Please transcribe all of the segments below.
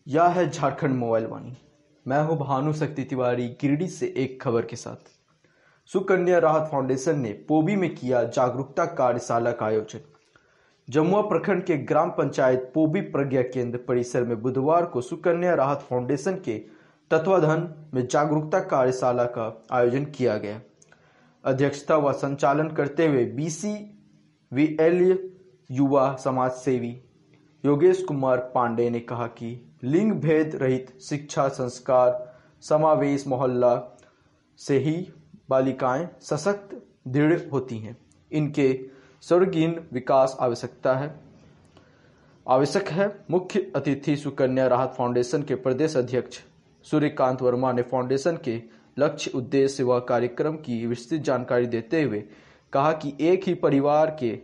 यह है झारखंड मोबाइल वाणी। मैं हूं भानु शक्ति तिवारी, गिरिडीह से एक खबर के साथ। सुकन्या राहत फाउंडेशन ने पोबी में किया जागरूकता कार्यशाला का आयोजन। जमुआ प्रखंड के ग्राम पंचायत पोबी प्रज्ञा केंद्र परिसर में बुधवार को सुकन्या राहत फाउंडेशन के तत्वाधान में जागरूकता कार्यशाला का आयोजन किया गया। अध्यक्षता व संचालन करते हुए BCVL युवा समाज सेवी योगेश कुमार पांडे ने कहा कि लिंग भेद रहित शिक्षा, संस्कार, समावेश मोहल्ला से ही बालिकाएं सशक्त दृढ़ होती हैं। इनके सर्वांगीण विकास आवश्यक है। मुख्य अतिथि सुकन्या राहत फाउंडेशन के प्रदेश अध्यक्ष सूर्यकांत वर्मा ने फाउंडेशन के लक्ष्य, उद्देश्य व कार्यक्रम की विस्तृत जानकारी देते हुए कहा कि एक ही परिवार के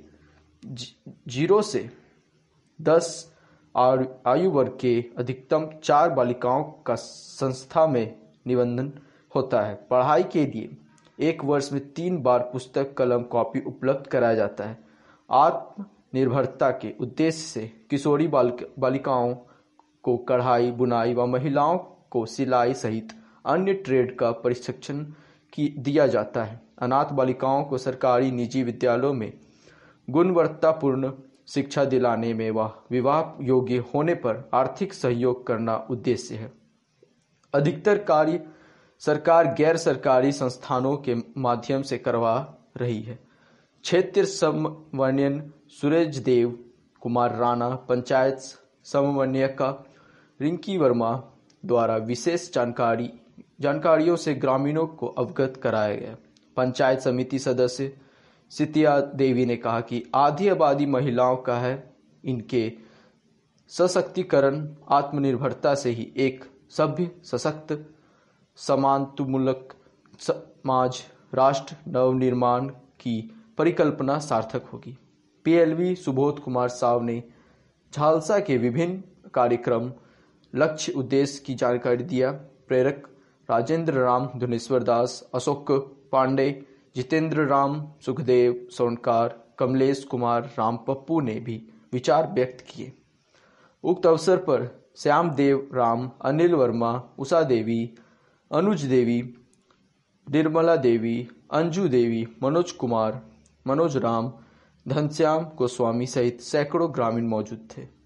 0 से 10 आयु वर्ग के अधिकतम 4 बालिकाओं का संस्था में निबंधन होता है। पढ़ाई के लिए एक वर्ष में 3 बार पुस्तक, कलम, कॉपी उपलब्ध कराया जाता है। आत्मनिर्भरता के उद्देश्य से किशोरी बालिकाओं को कढ़ाई, बुनाई व महिलाओं को सिलाई सहित अन्य ट्रेड का प्रशिक्षण दिया जाता है। अनाथ बालिकाओं को सरकारी, निजी विद्यालयों में गुणवत्तापूर्ण शिक्षा दिलाने में व विवाह योग्य होने पर आर्थिक सहयोग करना उद्देश्य है। अधिकतर कार्य सरकार गैर सरकारी संस्थानों के माध्यम से करवा रही है। क्षेत्र समन्वयक सूरजदेव कुमार राणा, पंचायत समन्वयिका रिंकी वर्मा द्वारा विशेष जानकारियों से ग्रामीणों को अवगत कराया गया। पंचायत समिति सदस्य सितिया देवी ने कहा कि आधी आबादी महिलाओं का है। इनके सशक्तिकरण, आत्मनिर्भरता से ही एक सभ्य, सशक्त, समानतामूलक समाज, राष्ट्र नवनिर्माण की परिकल्पना सार्थक होगी। PLV सुबोध कुमार साव ने झालसा के विभिन्न कार्यक्रम, लक्ष्य, उद्देश्य की जानकारी दिया। प्रेरक राजेंद्र राम, धुनेश्वर दास, अशोक पांडे, जितेंद्र राम, सुखदेव स्वर्णकार, कमलेश कुमार, राम पप्पू ने भी विचार व्यक्त किए। उक्त अवसर पर श्याम देव राम, अनिल वर्मा, उषा देवी, अनुज देवी, निर्मला देवी, अंजू देवी, मनोज कुमार, मनोज राम, घनश्याम गोस्वामी सहित सैकड़ों ग्रामीण मौजूद थे।